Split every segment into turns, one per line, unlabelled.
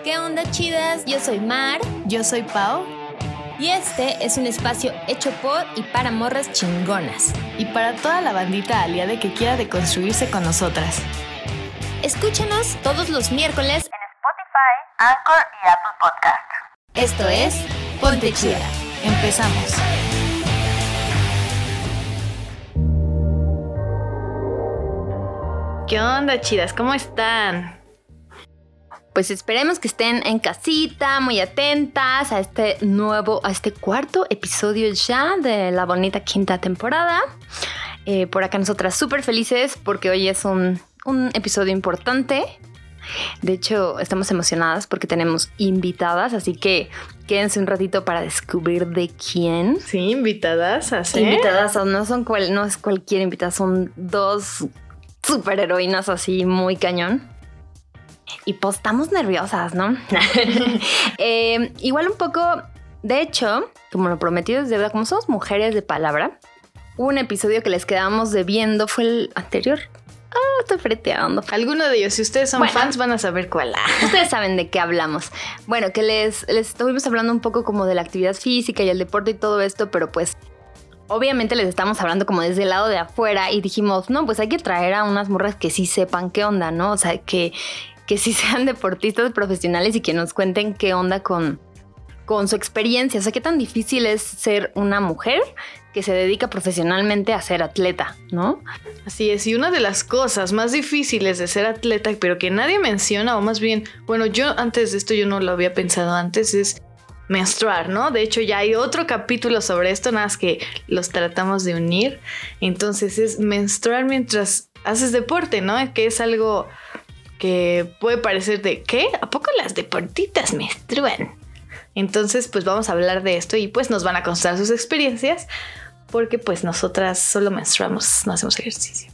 ¿Qué onda, chidas? Yo soy Mar.
Yo soy Pau.
Y este es un espacio hecho por y para morras chingonas.
Y para toda la bandita aliada que quiera deconstruirse con nosotras.
Escúchanos todos los miércoles en
Spotify, Anchor y Apple Podcast.
Esto es Ponte Chida.
Empezamos.
¿Qué onda, chidas? ¿Cómo están?
Pues esperemos que estén en casita, muy atentas a este cuarto episodio ya de la bonita quinta temporada. Por acá nosotras súper felices porque hoy es un episodio importante. De hecho, estamos emocionadas porque tenemos invitadas, así que quédense un ratito para descubrir de quién.
Sí, invitadas, ¿sí?
Invitadas, no es cualquier invitada, son dos superheroínas así muy cañón. Y pues estamos nerviosas, ¿no? Igual un poco, de hecho, como lo prometido es deuda, como somos mujeres de palabra, un episodio que les quedamos debiendo fue el anterior. Estoy freteando.
Alguno de ellos, si ustedes son fans, van a saber cuál.
Ustedes saben de qué hablamos. Bueno, que les estuvimos hablando un poco como de la actividad física y el deporte y todo esto, pero pues obviamente les estamos hablando como desde el lado de afuera y dijimos, no, pues hay que traer a unas morras que sí sepan qué onda, ¿no? O sea, que sí sean deportistas profesionales y que nos cuenten qué onda con su experiencia. O sea, qué tan difícil es ser una mujer que se dedica profesionalmente a ser atleta, ¿no?
Así es, y una de las cosas más difíciles de ser atleta, pero que nadie menciona, o más bien, bueno, yo antes de esto yo no lo había pensado antes, es menstruar, ¿no? De hecho, ya hay otro capítulo sobre esto, nada más que los tratamos de unir. Entonces es menstruar mientras haces deporte, ¿no? Que es algo que puede parecer de, ¿qué? ¿A poco las deportistas menstruan? Entonces, pues vamos a hablar de esto y pues nos van a contar sus experiencias porque pues nosotras solo menstruamos, no hacemos ejercicio.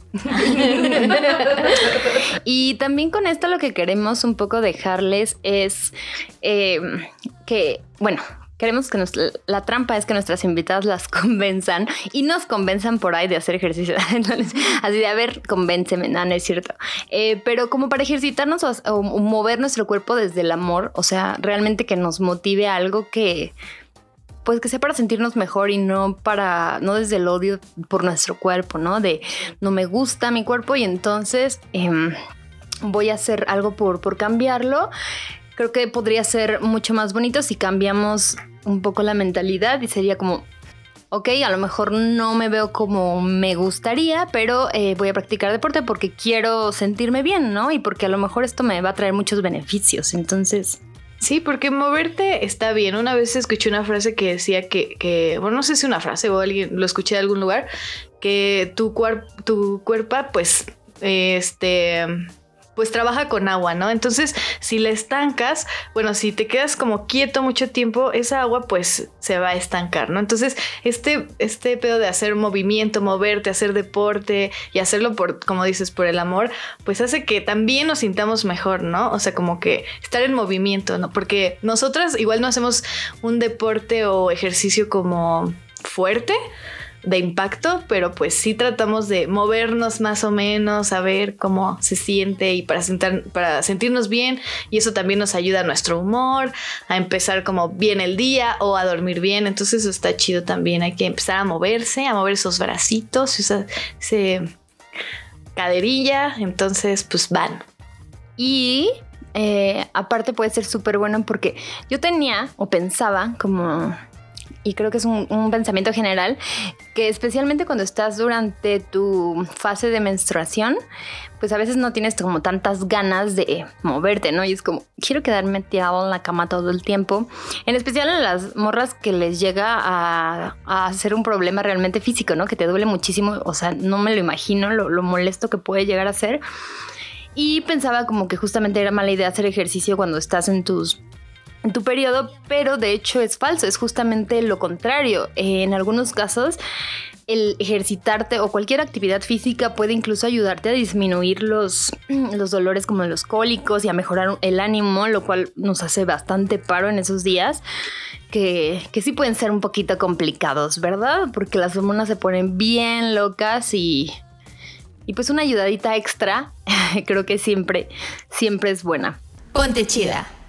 Y también con esto lo que queremos un poco dejarles es que, bueno, queremos que la trampa es que nuestras invitadas las convenzan y nos convenzan por ahí de hacer ejercicio. Entonces, así de, a ver, convénceme, no es cierto. Pero como para ejercitarnos o mover nuestro cuerpo desde el amor, o sea, realmente que nos motive a algo que, pues que sea para sentirnos mejor y no desde el odio por nuestro cuerpo, ¿no? De no me gusta mi cuerpo y entonces voy a hacer algo por cambiarlo. Creo que podría ser mucho más bonito si cambiamos un poco la mentalidad y sería como, ok, a lo mejor no me veo como me gustaría, pero voy a practicar deporte porque quiero sentirme bien, ¿no? Y porque a lo mejor esto me va a traer muchos beneficios, entonces...
Sí, porque moverte está bien. Una vez escuché una frase que decía que bueno, no sé si una frase o alguien lo escuché de algún lugar, que tu cuerpo, pues trabaja con agua, ¿no? Entonces, si la estancas, bueno, si te quedas como quieto mucho tiempo, esa agua pues se va a estancar, ¿no? Entonces, este pedo de hacer movimiento, moverte, hacer deporte y hacerlo por, como dices, por el amor, pues hace que también nos sintamos mejor, ¿no? O sea, como que estar en movimiento, ¿no? Porque nosotras igual no hacemos un deporte o ejercicio como fuerte, de impacto, pero pues sí tratamos de movernos más o menos, a ver cómo se siente y para sentirnos bien, y eso también nos ayuda a nuestro humor, a empezar como bien el día o a dormir bien. Entonces eso está chido también. Hay que empezar a mover esos bracitos, esa caderilla. Entonces pues van.
Y aparte puede ser súper bueno porque yo tenía o pensaba como... Y creo que es un pensamiento general que especialmente cuando estás durante tu fase de menstruación, pues a veces no tienes como tantas ganas de moverte, ¿no? Y es como, quiero quedarme tirado en la cama todo el tiempo. En especial a las morras que les llega a ser un problema realmente físico, ¿no? Que te duele muchísimo, o sea, no me lo imagino lo molesto que puede llegar a ser. Y pensaba como que justamente era mala idea hacer ejercicio cuando estás en tu periodo, pero de hecho es falso, es justamente lo contrario. En algunos casos el ejercitarte o cualquier actividad física puede incluso ayudarte a disminuir los dolores como los cólicos y a mejorar el ánimo, lo cual nos hace bastante paro en esos días que sí pueden ser un poquito complicados, ¿verdad? Porque las hormonas se ponen bien locas y pues una ayudadita extra creo que siempre es buena.
Ponte chida.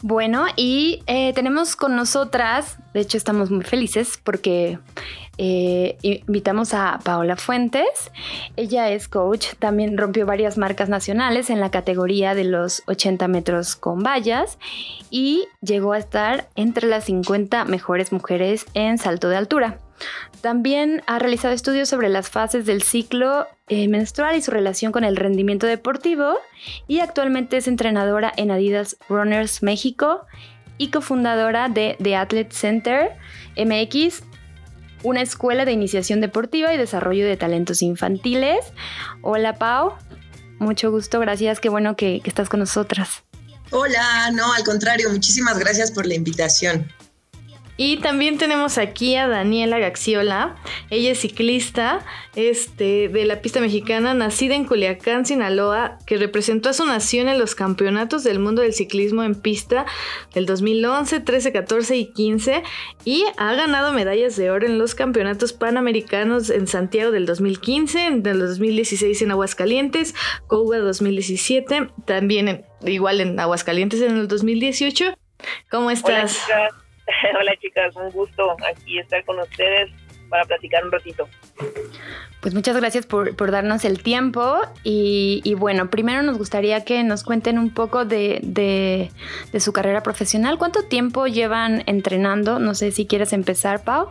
Bueno, y tenemos con nosotras, de hecho estamos muy felices porque invitamos a Paola Fuentes. Ella es coach, también rompió varias marcas nacionales en la categoría de los 80 metros con vallas y llegó a estar entre las 50 mejores mujeres en salto de altura. También ha realizado estudios sobre las fases del ciclo menstrual y su relación con el rendimiento deportivo y actualmente es entrenadora en Adidas Runners México y cofundadora de The Athlete Center MX, una escuela de iniciación deportiva y desarrollo de talentos infantiles. Hola Pau, mucho gusto, gracias, qué bueno que estás con nosotras.
Hola, no, al contrario, muchísimas gracias por la invitación.
Y también tenemos aquí a Daniela Gaxiola. Ella es ciclista de la pista mexicana, nacida en Culiacán, Sinaloa, que representó a su nación en los campeonatos del mundo del ciclismo en pista del 2011, 13, 14 y 15 y ha ganado medallas de oro en los campeonatos panamericanos en Santiago del 2015, en el 2016 en Aguascalientes, Cuba 2017, también igual en Aguascalientes en el 2018. ¿Cómo estás?
Hola chicas, un gusto aquí estar con ustedes para platicar un ratito.
Pues muchas gracias por darnos el tiempo y bueno, primero nos gustaría que nos cuenten un poco de su carrera profesional. ¿Cuánto tiempo llevan entrenando? No sé si quieres empezar, Pau.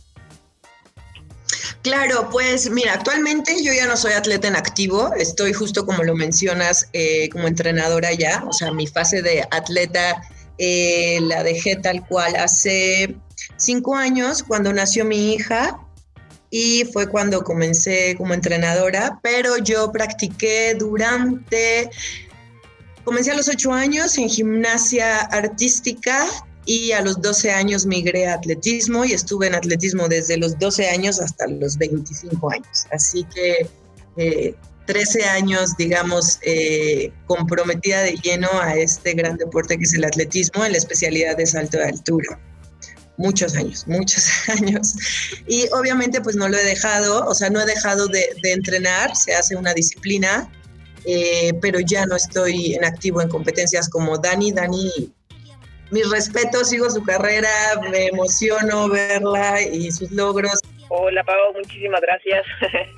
Claro, pues mira, actualmente yo ya no soy atleta en activo, estoy justo como lo mencionas como entrenadora ya, o sea, mi fase de atleta la dejé tal cual hace 5 años cuando nació mi hija y fue cuando comencé como entrenadora, pero yo practiqué comencé a los 8 años en gimnasia artística y a los 12 años migré a atletismo y estuve en atletismo desde los 12 años hasta los 25 años, así que 13 años, digamos, comprometida de lleno a este gran deporte que es el atletismo en la especialidad de salto de altura. Muchos años. Y obviamente pues no lo he dejado, o sea, no he dejado de entrenar, se hace una disciplina, pero ya no estoy en activo en competencias como Dani. Dani, mis respetos, sigo su carrera, me emociono verla y sus logros.
Hola Pau, muchísimas gracias.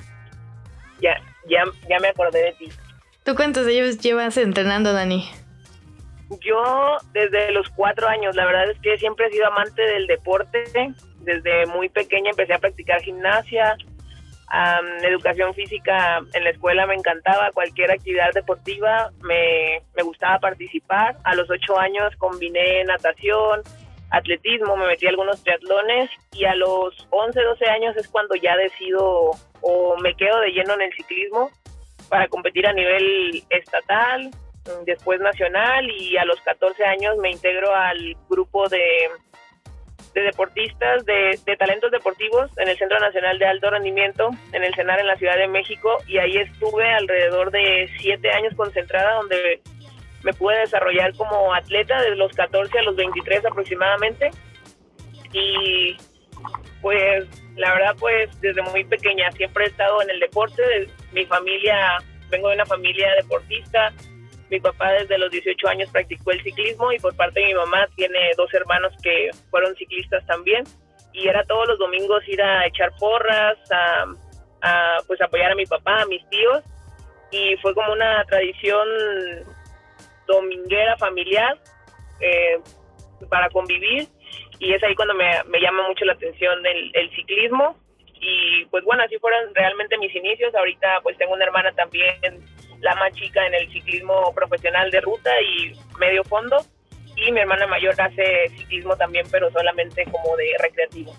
Ya me acordé de ti.
¿Tú cuántos años llevas entrenando, Dani?
Yo desde los 4 años, la verdad es que siempre he sido amante del deporte. Desde muy pequeña empecé a practicar gimnasia, educación física en la escuela me encantaba, cualquier actividad deportiva me gustaba participar. A los 8 años combiné natación, atletismo, me metí a algunos triatlones y a los 11, 12 años es cuando ya decido o me quedo de lleno en el ciclismo para competir a nivel estatal, después nacional y a los 14 años me integro al grupo de deportistas, de talentos deportivos en el Centro Nacional de Alto Rendimiento, en el CENAR en la Ciudad de México y ahí estuve alrededor de 7 años concentrada donde me pude desarrollar como atleta desde los 14 a los 23 aproximadamente y pues la verdad pues desde muy pequeña siempre he estado en el deporte. Mi familia, vengo de una familia deportista, mi papá desde los 18 años practicó el ciclismo y por parte de mi mamá tiene 2 hermanos que fueron ciclistas también y era todos los domingos ir a echar porras, a pues apoyar a mi papá, a mis tíos y fue como una tradición dominguera familiar para convivir y es ahí cuando me llama mucho la atención el ciclismo y pues bueno, así fueron realmente mis inicios. Ahorita pues tengo una hermana también, la más chica en el ciclismo profesional de ruta y medio fondo y mi hermana mayor hace ciclismo también pero solamente como de recreativo.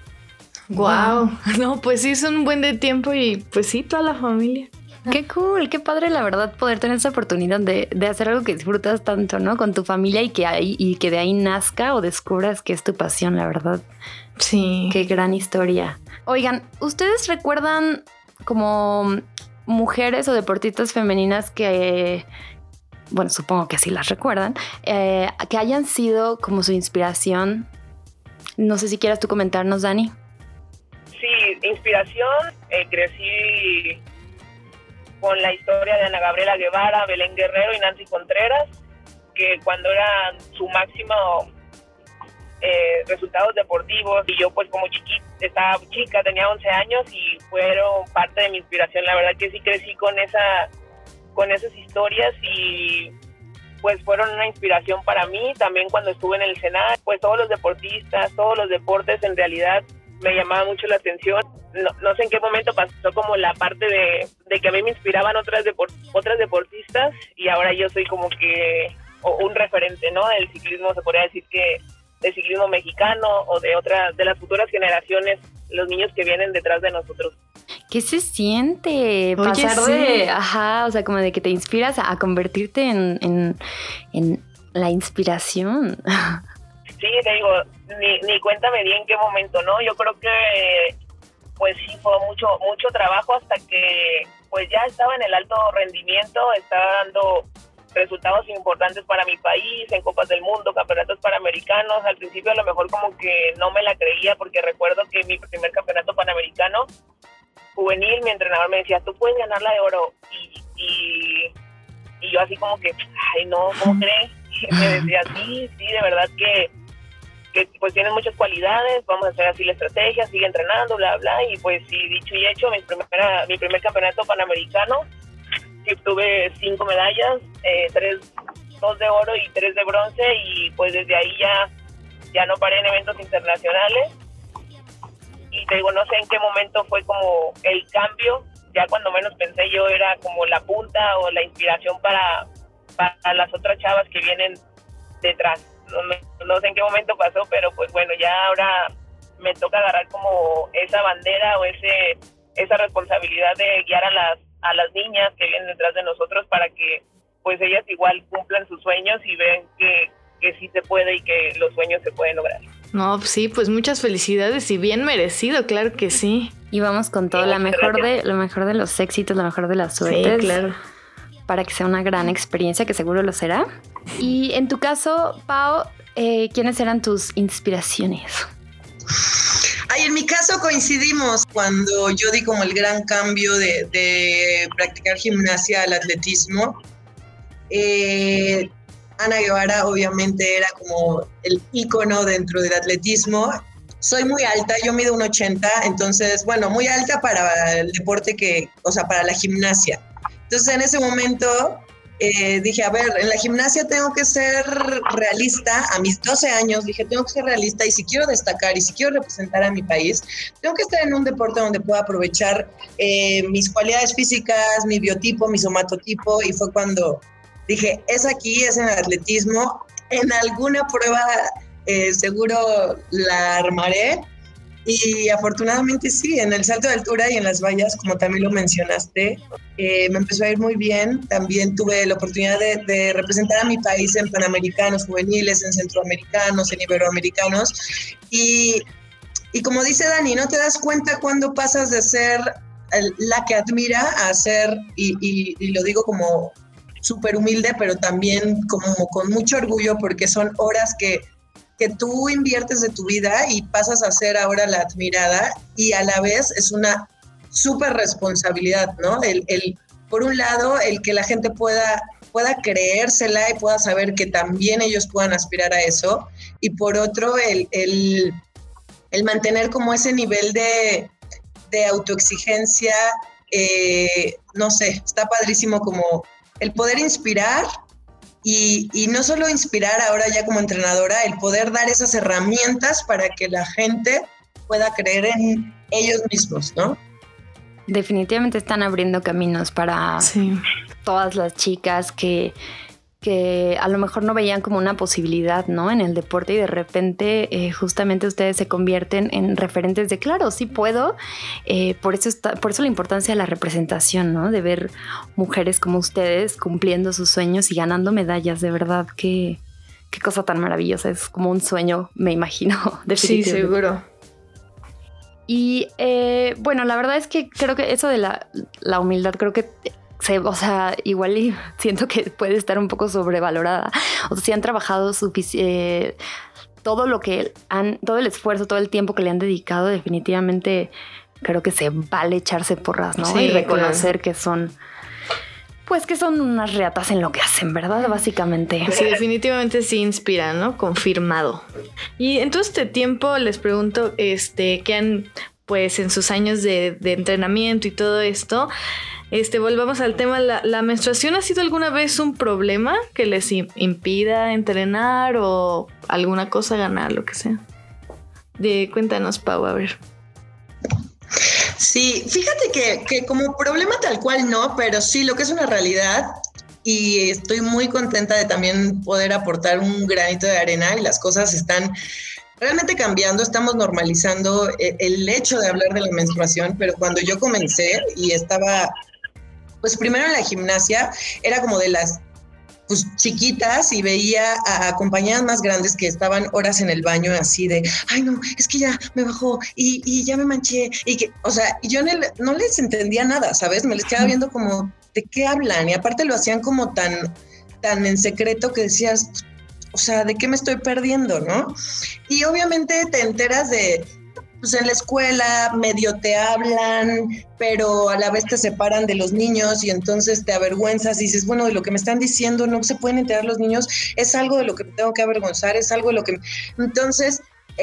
Wow, no, pues sí es un buen de tiempo y pues sí, toda la familia.
Qué cool, qué padre la verdad poder tener esa oportunidad de hacer algo que disfrutas tanto, ¿no? Con tu familia y que de ahí nazca o descubras que es tu pasión, la verdad.
Sí.
Qué gran historia. Oigan, ¿ustedes recuerdan como mujeres o deportistas femeninas que, bueno, supongo que sí las recuerdan, que hayan sido como su inspiración? No sé si quieras tú comentarnos, Dani.
Sí, inspiración, crecí con la historia de Ana Gabriela Guevara, Belén Guerrero y Nancy Contreras. que cuando era su máximo resultados deportivos, y yo pues como estaba chica, tenía 11 años y fueron parte de mi inspiración. La verdad que sí crecí con esas historias y pues fueron una inspiración para mí. También cuando estuve en el Senado, pues todos los deportistas, todos los deportes en realidad me llamaban mucho la atención. No sé en qué momento pasó como la parte de que a mí me inspiraban otras deportistas, y ahora yo soy como que un referente, ¿no? Del ciclismo, se podría decir que del ciclismo mexicano o de las futuras generaciones, los niños que vienen detrás de nosotros.
¿Qué se siente?
Oye,
pasar
sí.
o sea, como de que te inspiras a convertirte en la inspiración.
Sí, te digo, ni cuenta me di en qué momento, ¿no? Yo creo que pues sí fue mucho trabajo hasta que pues ya estaba en el alto rendimiento, estaba dando resultados importantes para mi país, en Copas del Mundo, campeonatos panamericanos. Al principio a lo mejor como que no me la creía, porque recuerdo que mi primer campeonato panamericano juvenil, mi entrenador me decía, tú puedes ganar la de oro, y yo así como que, ay no, ¿cómo crees? Y me decía, sí, de verdad que pues tienes muchas cualidades, vamos a hacer así la estrategia, sigue entrenando, bla, bla, y pues sí, dicho y hecho, mi primer campeonato panamericano, sí obtuve 5 medallas, 2 de oro y 3 de bronce, y pues desde ahí ya no paré en eventos internacionales. Y te digo, no sé en qué momento fue como el cambio, ya cuando menos pensé yo era como la punta o la inspiración para las otras chavas que vienen detrás. No sé en qué momento pasó, pero pues bueno, ya ahora me toca agarrar como esa bandera o esa responsabilidad de guiar a las niñas que vienen detrás de nosotros, para que pues ellas igual cumplan sus sueños y vean que sí se puede y que los sueños se pueden lograr.
No, sí, pues muchas felicidades y bien merecido, claro que sí.
Y vamos con todo, lo mejor de los éxitos, lo mejor de las suertes.
Sí, claro.
Para que sea una gran experiencia, que seguro lo será. Y en tu caso, Pau, ¿quiénes eran tus inspiraciones?
Ay, en mi caso coincidimos cuando yo di como el gran cambio de practicar gimnasia al atletismo. Ana Guevara obviamente era como el ícono dentro del atletismo. Soy muy alta, yo mido 1.80, entonces, bueno, muy alta para el deporte para la gimnasia. Entonces en ese momento dije, a ver, en la gimnasia tengo que ser realista. A mis 12 años dije, tengo que ser realista, y si quiero destacar y si quiero representar a mi país, tengo que estar en un deporte donde pueda aprovechar mis cualidades físicas, mi biotipo, mi somatotipo, y fue cuando dije, es en el atletismo. En alguna prueba seguro la armaré, y afortunadamente sí, en el salto de altura y en las vallas, como también lo mencionaste, me empezó a ir muy bien. También tuve la oportunidad de representar a mi país en panamericanos juveniles, en centroamericanos, en iberoamericanos, y como dice Dani, no te das cuenta cuando pasas de ser la que admira a ser, y lo digo como súper humilde, pero también como con mucho orgullo, porque son horas que tú inviertes de tu vida y pasas a ser ahora la admirada, y a la vez es una súper responsabilidad, ¿no? Por un lado, el que la gente pueda creérsela y pueda saber que también ellos puedan aspirar a eso, y por otro, el mantener como ese nivel de autoexigencia, no sé, está padrísimo como el poder inspirar. Y no solo inspirar ahora ya como entrenadora, el poder dar esas herramientas para que la gente pueda creer en ellos mismos, ¿no?
Definitivamente están abriendo caminos para todas las chicas que a lo mejor no veían como una posibilidad, ¿no? En el deporte, y de repente justamente ustedes se convierten en referentes de, claro, sí puedo. Por eso la importancia de la representación, ¿no? De ver mujeres como ustedes cumpliendo sus sueños y ganando medallas. De verdad, qué cosa tan maravillosa. Es como un sueño, me imagino.
Sí, seguro.
Y bueno, la verdad es que creo que eso de la humildad, creo que igual y siento que puede estar un poco sobrevalorada. O sea, si han trabajado todo el esfuerzo, todo el tiempo que le han dedicado, definitivamente creo que se vale echarse porras, ¿no?
Sí,
y reconocer que son Pues que son unas reatas en lo que hacen, ¿verdad? Básicamente.
Sí, definitivamente sí inspira, ¿no? Confirmado. Y en todo este tiempo les pregunto, ¿qué han, pues, en sus años de entrenamiento y todo esto? Volvamos al tema, ¿la menstruación ha sido alguna vez un problema que les impida entrenar o alguna cosa ganar, lo que sea? Cuéntanos, Pau, a ver.
Sí, fíjate que como problema tal cual no, pero sí lo que es una realidad, y estoy muy contenta de también poder aportar un granito de arena, y las cosas están realmente cambiando, estamos normalizando el hecho de hablar de la menstruación, pero cuando yo comencé y estaba, pues primero en la gimnasia, era como de las chiquitas, y veía a compañeras más grandes que estaban horas en el baño así de, ay no, es que ya me bajó y ya me manché, y que, o sea, yo no les entendía nada, ¿sabes? Me les quedaba viendo como, ¿de qué hablan? Y aparte lo hacían como tan en secreto que decías, o sea, ¿de qué me estoy perdiendo, no? Y obviamente te enteras de, pues en la escuela medio te hablan, pero a la vez te separan de los niños y entonces te avergüenzas y dices, bueno, de lo que me están diciendo no se pueden enterar los niños, es algo de lo que me tengo que avergonzar, es algo de lo que... Entonces,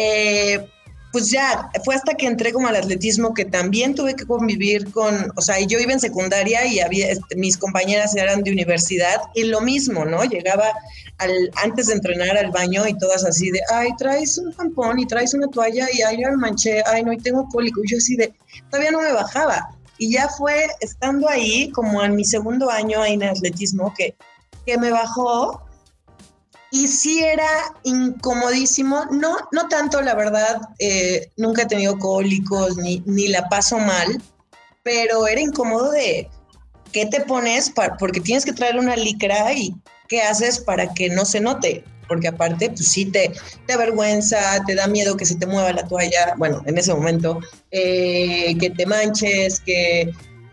pues ya, fue hasta que entré como al atletismo que también tuve que convivir con, o sea, yo iba en secundaria y había, mis compañeras eran de universidad y lo mismo, ¿no? Llegaba antes de entrenar al baño y todas así de, ay, traes un tampón y traes una toalla y ay, yo me manché, ay, no, y tengo cólico. Y yo así de, todavía no me bajaba. Y ya fue estando ahí, como en mi segundo año ahí en atletismo, que me bajó. Y sí era incomodísimo, no tanto, la verdad, nunca he tenido cólicos ni la paso mal, pero era incómodo de qué te pones, porque tienes que traer una licra y qué haces para que no se note, porque aparte, pues sí te avergüenza, te da miedo que se te mueva la toalla, bueno, en ese momento, que te manches, que...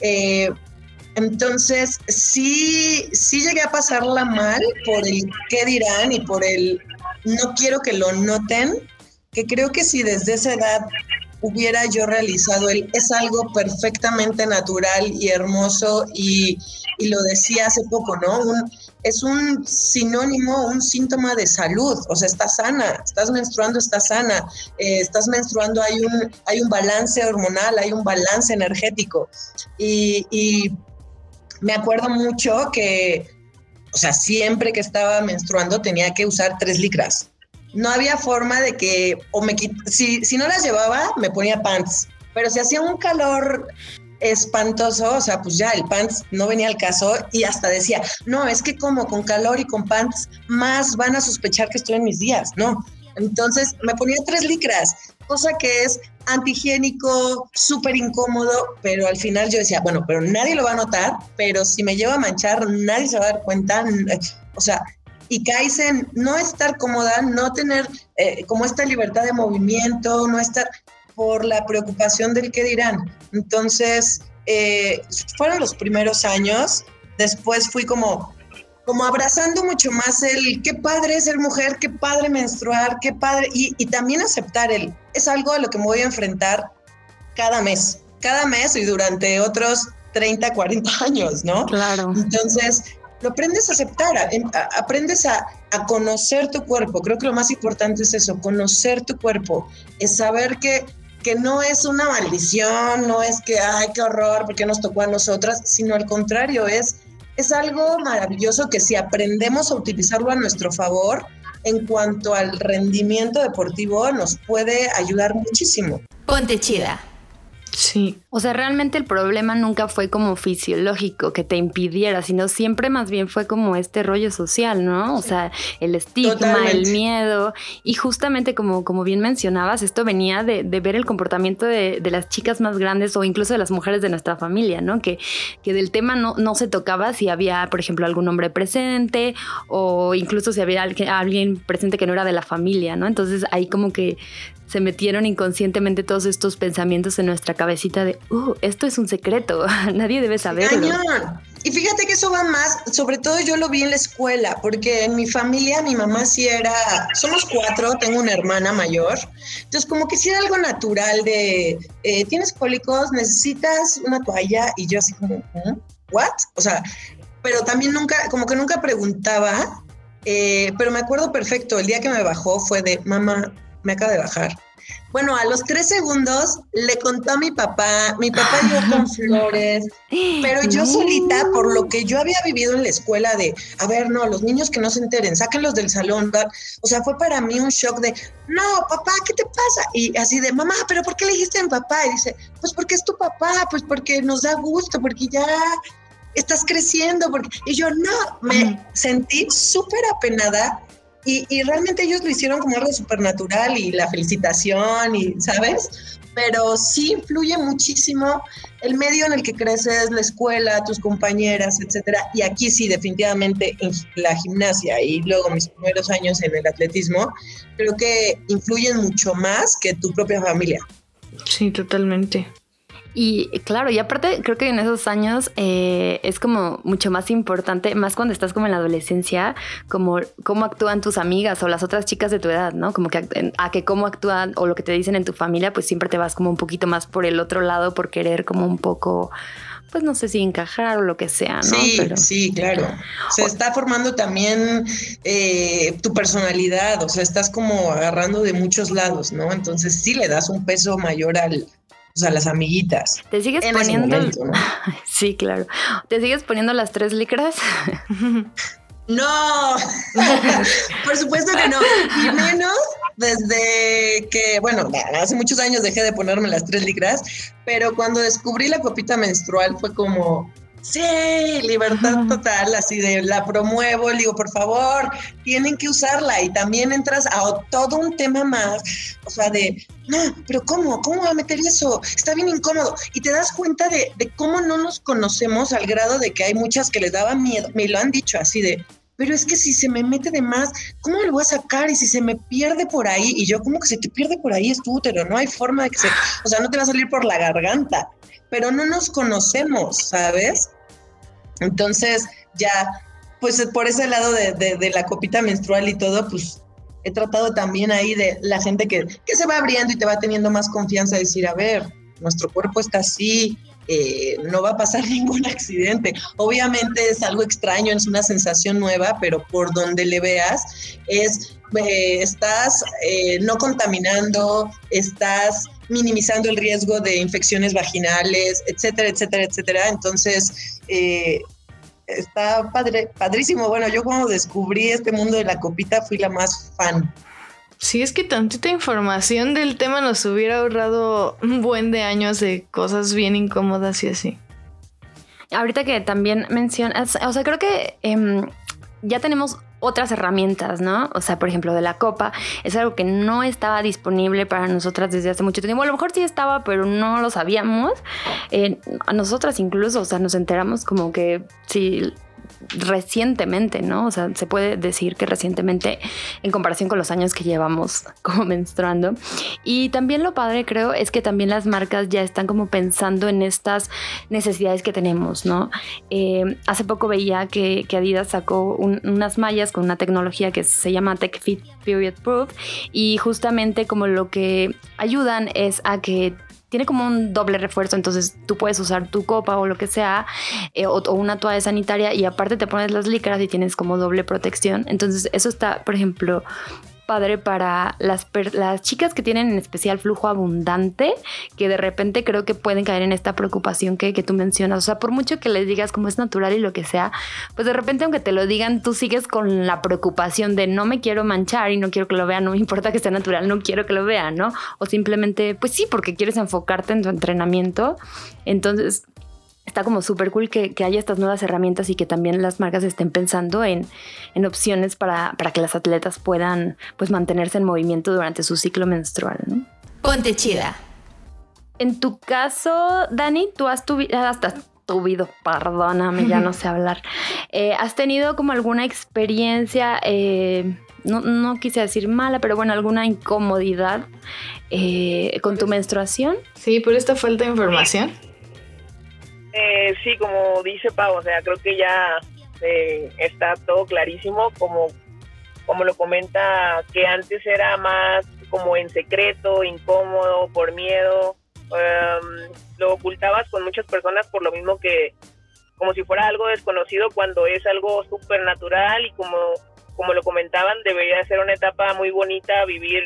Entonces, sí llegué a pasarla mal por el qué dirán y por el no quiero que lo noten, que creo que si desde esa edad hubiera yo realizado es algo perfectamente natural y hermoso y lo decía hace poco, ¿no? Es un sinónimo, un síntoma de salud, o sea, estás sana, estás menstruando, estás sana, estás menstruando, hay un balance hormonal, hay un balance energético y me acuerdo mucho que, o sea, siempre que estaba menstruando tenía que usar 3 licras. No había forma de que, si no las llevaba, me ponía pants. Pero si hacía un calor espantoso, o sea, pues ya el pants no venía al caso y hasta decía, no, es que como con calor y con pants más van a sospechar que estoy en mis días, ¿no? Entonces me ponía 3 licras, cosa que es antihigiénico, súper incómodo, pero al final yo decía, bueno, pero nadie lo va a notar, pero si me llevo a manchar, nadie se va a dar cuenta, o sea, y caes en no estar cómoda, no tener como esta libertad de movimiento, no estar por la preocupación del qué dirán. Entonces, fueron los primeros años, después fui como abrazando mucho más el qué padre ser mujer, qué padre menstruar, qué padre, y también aceptar es algo a lo que me voy a enfrentar cada mes y durante otros 30, 40 años, ¿no?
Claro.
Entonces, lo aprendes a aceptar, aprendes a conocer tu cuerpo. Creo que lo más importante es eso, conocer tu cuerpo, es saber que no es una maldición, no es que, ay, qué horror, porque nos tocó a nosotras, sino al contrario, es algo maravilloso que si aprendemos a utilizarlo a nuestro favor, en cuanto al rendimiento deportivo, nos puede ayudar muchísimo.
Ponte chida.
Sí.
O sea, realmente el problema nunca fue como fisiológico que te impidiera, sino siempre más bien fue como este rollo social, ¿no? O sea, el estigma, totalmente, el miedo. Y justamente como bien mencionabas, esto venía de ver el comportamiento de las chicas más grandes o incluso de las mujeres de nuestra familia, ¿no? Que del tema no se tocaba si había, por ejemplo, algún hombre presente o incluso si había alguien presente que no era de la familia, ¿no? Entonces ahí como que se metieron inconscientemente todos estos pensamientos en nuestra cabecita de, esto es un secreto, nadie debe saberlo.
¡Cañón! Y fíjate que eso va más, sobre todo yo lo vi en la escuela, porque en mi familia mi mamá sí somos 4, tengo una hermana mayor, entonces como que sí era algo natural de, tienes cólicos, necesitas una toalla, y yo así como, ¿what? O sea, pero también nunca preguntaba, pero me acuerdo perfecto, el día que me bajó fue de, mamá, me acaba de bajar. Bueno, a los 3 segundos le contó a mi papá llegó con flores, pero yo solita, por lo que yo había vivido en la escuela de, a ver, no, los niños que no se enteren, sáquenlos del salón, ¿verdad? O sea, fue para mí un shock de, no, papá, ¿qué te pasa? Y así de, mamá, ¿pero por qué le dijiste a mi papá? Y dice, pues porque es tu papá, pues porque nos da gusto, porque ya estás creciendo, y yo no, me sentí súper apenada. Y realmente ellos lo hicieron como algo súper natural y la felicitación, y ¿sabes? Pero sí influye muchísimo el medio en el que creces, la escuela, tus compañeras, etcétera. Y aquí sí, definitivamente en la gimnasia y luego mis primeros años en el atletismo, creo que influyen mucho más que tu propia familia.
Sí, totalmente.
Y claro, y aparte creo que en esos años es como mucho más importante, más cuando estás como en la adolescencia, como cómo actúan tus amigas o las otras chicas de tu edad, ¿no? Como que que cómo actúan o lo que te dicen en tu familia, pues siempre te vas como un poquito más por el otro lado por querer como un poco, pues no sé si encajar o lo que sea, ¿no?
Sí, claro. Se está formando también tu personalidad, o sea, estás como agarrando de muchos lados, ¿no? Entonces sí le das un peso mayor a las amiguitas.
¿Te sigues
en
poniendo?
Ese momento, ¿no?
Sí, claro. ¿Te sigues poniendo las 3 licras?
No, por supuesto que no. Y menos desde que, bueno, hace muchos años dejé de ponerme las 3 licras, pero cuando descubrí la copita menstrual fue como, sí, libertad total, así de la promuevo, le digo, por favor, tienen que usarla, y también entras a todo un tema más, o sea, de, no, pero ¿cómo va a meter eso? Está bien incómodo, y te das cuenta de cómo no nos conocemos al grado de que hay muchas que les daba miedo, me lo han dicho así de, pero es que si se me mete de más, ¿cómo lo voy a sacar? Y si se me pierde por ahí, y yo, ¿cómo que se te pierde por ahí? Es tu útero, no hay forma de que o sea, no te va a salir por la garganta, pero no nos conocemos, ¿sabes? Entonces ya, pues por ese lado de la copita menstrual y todo, pues he tratado también ahí de la gente que se va abriendo y te va teniendo más confianza de decir, a ver, nuestro cuerpo está así, no va a pasar ningún accidente. Obviamente es algo extraño, es una sensación nueva, pero por donde le veas estás no contaminando, estás minimizando el riesgo de infecciones vaginales, etcétera, etcétera, etcétera. Entonces, está padrísimo. Bueno, yo cuando descubrí este mundo de la copita fui la más fan.
Sí, es que tantita información del tema nos hubiera ahorrado un buen de años de cosas bien incómodas y así.
Ahorita que también mencionas, o sea, creo que ya tenemos otras herramientas, ¿no? O sea, por ejemplo, de la copa, es algo que no estaba disponible para nosotras desde hace mucho tiempo. A lo mejor sí estaba, pero no lo sabíamos. A nosotras incluso, o sea, nos enteramos como que sí, recientemente, ¿no? O sea, se puede decir que recientemente en comparación con los años que llevamos como menstruando. Y también lo padre, creo, es que también las marcas ya están como pensando en estas necesidades que tenemos, ¿no? Hace poco veía que Adidas sacó unas mallas con una tecnología que se llama TechFit Period Proof, y justamente como lo que ayudan es a que tiene como un doble refuerzo, entonces tú puedes usar tu copa o lo que sea, o una toalla sanitaria, y aparte te pones las licras y tienes como doble protección. Entonces eso está, por ejemplo, padre para las chicas que tienen en especial flujo abundante, que de repente creo que pueden caer en esta preocupación que tú mencionas. O sea, por mucho que les digas como es natural y lo que sea, pues de repente aunque te lo digan, tú sigues con la preocupación de no me quiero manchar y no quiero que lo vean, no me importa que sea natural, no quiero que lo vean, ¿no? O simplemente, pues sí, porque quieres enfocarte en tu entrenamiento. Entonces está como súper cool que haya estas nuevas herramientas y que también las marcas estén pensando en opciones para que las atletas puedan pues mantenerse en movimiento durante su ciclo menstrual, ¿no?
Ponte chida.
En tu caso, Dani, tú has perdóname, ya no sé hablar. ¿Has tenido como alguna experiencia, no quise decir mala, pero bueno, alguna incomodidad con tu menstruación?
Sí, por esta falta de información.
Sí, como dice Pau, o sea, creo que ya está todo clarísimo, como lo comenta, que antes era más como en secreto, incómodo, por miedo, lo ocultabas con muchas personas por lo mismo que como si fuera algo desconocido cuando es algo súper natural y como lo comentaban, debería ser una etapa muy bonita vivir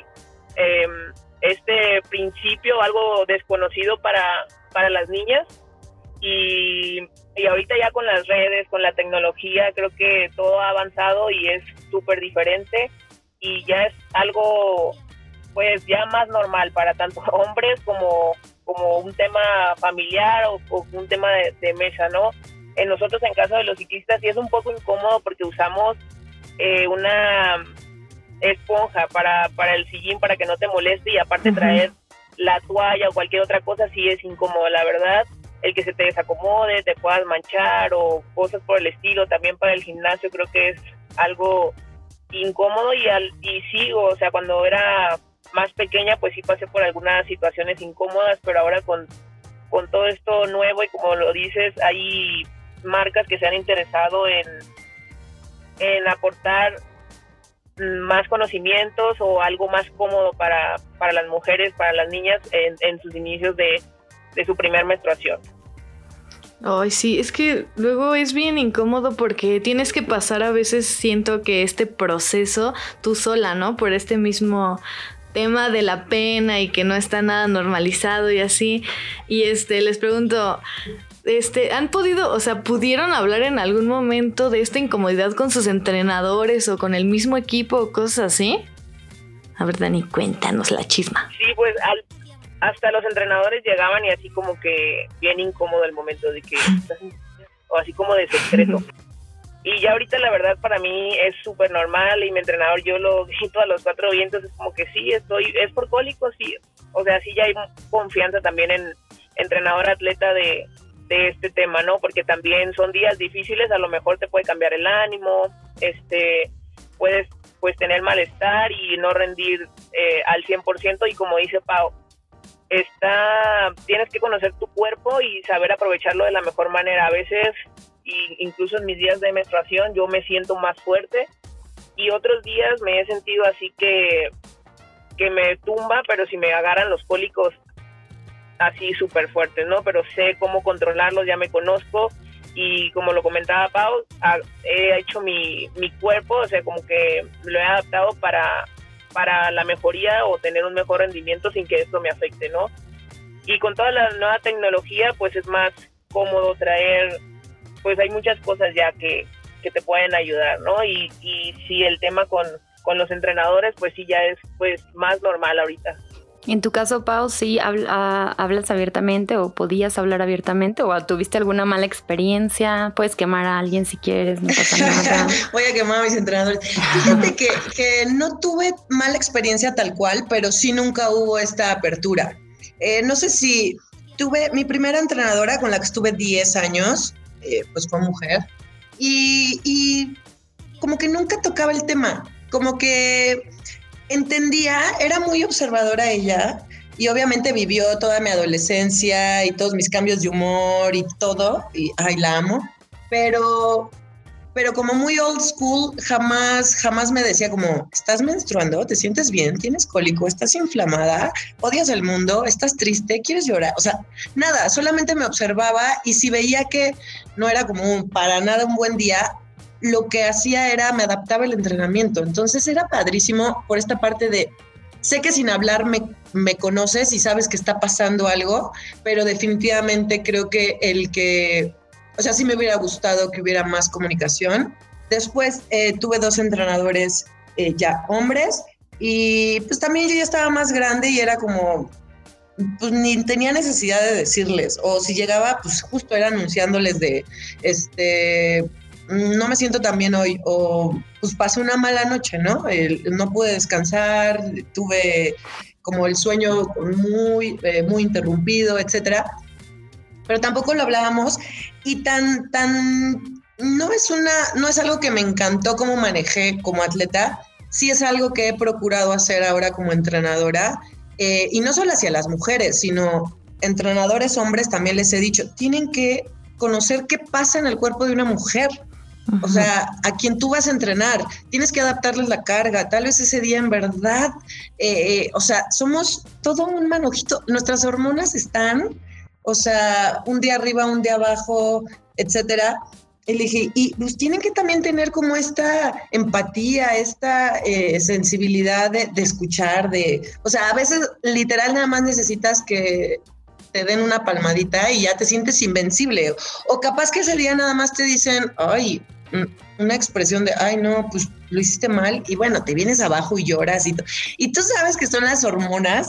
este principio, algo desconocido para las niñas. Y ahorita ya con las redes, con la tecnología, creo que todo ha avanzado y es súper diferente y ya es algo pues ya más normal para tanto hombres como un tema familiar o un tema de mesa, ¿no? En nosotros, en caso de los ciclistas, sí es un poco incómodo porque usamos una esponja para el sillín para que no te moleste y aparte traer la toalla o cualquier otra cosa sí es incómodo, la verdad. El que se te desacomode, te puedas manchar o cosas por el estilo, también para el gimnasio creo que es algo incómodo y sí, o sea, cuando era más pequeña pues sí pasé por algunas situaciones incómodas, pero ahora con todo esto nuevo y como lo dices, hay marcas que se han interesado en aportar más conocimientos o algo más cómodo para las mujeres, para las niñas en sus inicios de su primer menstruación.
Ay, sí, es que luego es bien incómodo porque tienes que pasar a veces, siento que este proceso tú sola, ¿no? Por este mismo tema de la pena y que no está nada normalizado y así. Y les pregunto, ¿han podido, o sea, pudieron hablar en algún momento de esta incomodidad con sus entrenadores o con el mismo equipo o cosas así? A ver, Dani, cuéntanos la chisma.
Sí, pues hasta los entrenadores llegaban y así como que bien incómodo el momento de que o así como de secreto. Y ya ahorita la verdad para mí es súper normal y mi entrenador yo lo grito a los 4 vientos, es como que sí, es por cólicos, sí. O sea, sí ya hay confianza también en entrenador-atleta de este tema, ¿no? Porque también son días difíciles, a lo mejor te puede cambiar el ánimo, puedes pues tener malestar y no rendir al 100% y como dice Pau, tienes que conocer tu cuerpo y saber aprovecharlo de la mejor manera. A veces, incluso en mis días de menstruación, yo me siento más fuerte y otros días me he sentido así que me tumba, pero si me agarran los cólicos así súper fuertes, ¿no? Pero sé cómo controlarlos, ya me conozco y como lo comentaba Pau, he hecho mi cuerpo, o sea, como que lo he adaptado para la mejoría o tener un mejor rendimiento sin que esto me afecte, ¿no? Y con toda la nueva tecnología, pues es más cómodo traer, pues hay muchas cosas ya que te pueden ayudar, ¿no? Y sí, el tema con los entrenadores, pues sí ya es pues más normal ahorita.
En tu caso, Pau, ¿sí hablas abiertamente o podías hablar abiertamente o tuviste alguna mala experiencia? Puedes quemar a alguien si quieres, no pasa nada.
Voy a quemar a mis entrenadores. Fíjate que no tuve mala experiencia tal cual, pero sí nunca hubo esta apertura. No sé si tuve mi primera entrenadora con la que estuve 10 años, pues fue mujer, y como que nunca tocaba el tema, como que entendía, era muy observadora ella y obviamente vivió toda mi adolescencia y todos mis cambios de humor y todo, y ay, la amo, pero como muy old school, jamás me decía como, ¿estás menstruando? ¿Te sientes bien? ¿Tienes cólico? ¿Estás inflamada? ¿Odias el mundo? ¿Estás triste? ¿Quieres llorar? O sea, nada, solamente me observaba y si veía que no era como para nada un buen día, lo que hacía era, me adaptaba el entrenamiento. Entonces era padrísimo por esta parte de, sé que sin hablar me conoces y sabes que está pasando algo, pero definitivamente creo que o sea, sí me hubiera gustado que hubiera más comunicación. Después tuve 2 entrenadores ya hombres y pues también yo ya estaba más grande y era como, pues ni tenía necesidad de decirles, o si llegaba, pues justo era anunciándoles de, no me siento tan bien hoy, o pues pasé una mala noche, ¿no? No pude descansar, tuve como el sueño muy interrumpido, etcétera. Pero tampoco lo hablábamos y no es algo que me encantó como manejé como atleta, sí es algo que he procurado hacer ahora como entrenadora, y no solo hacia las mujeres, sino entrenadores hombres también les he dicho, tienen que conocer qué pasa en el cuerpo de una mujer. O sea, a quien tú vas a entrenar, tienes que adaptarles la carga, tal vez ese día en verdad, o sea, somos todo un manojito, nuestras hormonas están, o sea, un día arriba, un día abajo, etcétera. Y le dije, y pues tienen que también tener como esta empatía, esta sensibilidad de escuchar, o sea, a veces literal nada más necesitas que te den una palmadita y ya te sientes invencible. O capaz que ese día nada más te dicen, ay, una expresión de, ay, no, pues lo hiciste mal, y bueno, te vienes abajo y lloras y tú sabes que son las hormonas,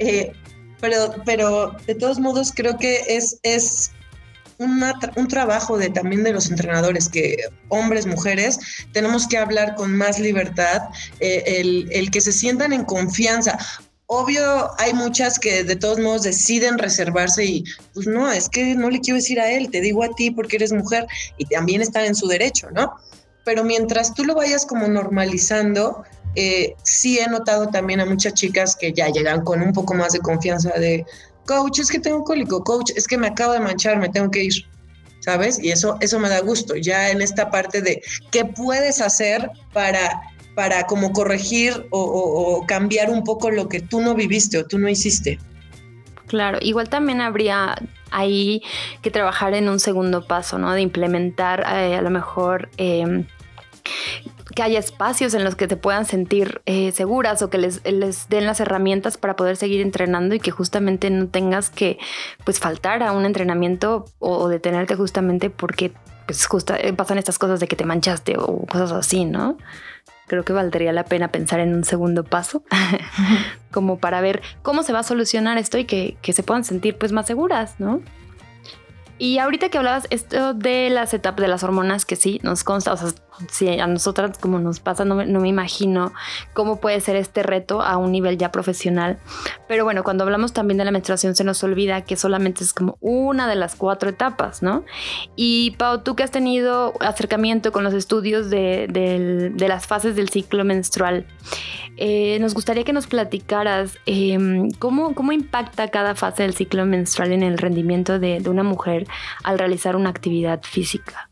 pero de todos modos creo que es un trabajo también de los entrenadores, que hombres, mujeres, tenemos que hablar con más libertad, el que se sientan en confianza. Obvio, hay muchas que de todos modos deciden reservarse y pues no, es que no le quiero decir a él, te digo a ti porque eres mujer, y también están en su derecho, ¿no? Pero mientras tú lo vayas como normalizando, sí he notado también a muchas chicas que ya llegan con un poco más de confianza de, coach, es que tengo cólico, coach, es que me acabo de manchar, me tengo que ir, ¿sabes? Y eso me da gusto, ya en esta parte de qué puedes hacer para como corregir o cambiar un poco lo que tú no viviste o tú no hiciste.
Claro, igual también habría ahí que trabajar en un segundo paso, ¿no? De implementar a lo mejor que haya espacios en los que te puedan sentir seguras, o que les den las herramientas para poder seguir entrenando, y que justamente no tengas que pues faltar a un entrenamiento o detenerte justamente porque pues pasan estas cosas de que te manchaste o cosas así, ¿no? Creo que valdría la pena pensar en un segundo paso como para ver cómo se va a solucionar esto y que se puedan sentir pues más seguras, ¿no? Y ahorita que hablabas esto de las etapas de las hormonas, que sí, nos consta, o sea, si a nosotras como nos pasa, no me imagino cómo puede ser este reto a un nivel ya profesional. Pero bueno, cuando hablamos también de la menstruación se nos olvida que solamente es como una de las 4 etapas, ¿no? Y Pau, tú que has tenido acercamiento con los estudios de las fases del ciclo menstrual, nos gustaría que nos platicaras cómo impacta cada fase del ciclo menstrual en el rendimiento de una mujer al realizar una actividad física.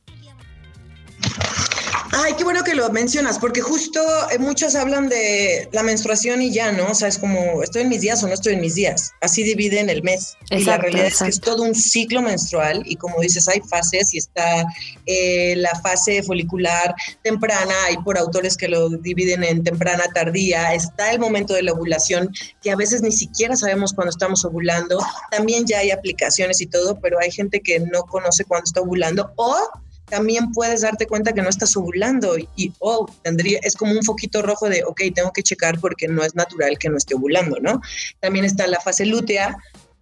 Ay, qué bueno que lo mencionas, porque justo muchos hablan de la menstruación y ya, ¿no? O sea, es como, ¿estoy en mis días o no estoy en mis días? Así dividen el mes. Exacto, y la realidad es que es todo un ciclo menstrual, y como dices, hay fases, y está la fase folicular temprana, hay por autores que lo dividen en temprana, tardía, está el momento de la ovulación, que a veces ni siquiera sabemos cuándo estamos ovulando, también ya hay aplicaciones y todo, pero hay gente que no conoce cuándo está ovulando, o también puedes darte cuenta que no estás ovulando y es como un foquito rojo de, ok, tengo que checar porque no es natural que no esté ovulando, ¿no? También está la fase lútea.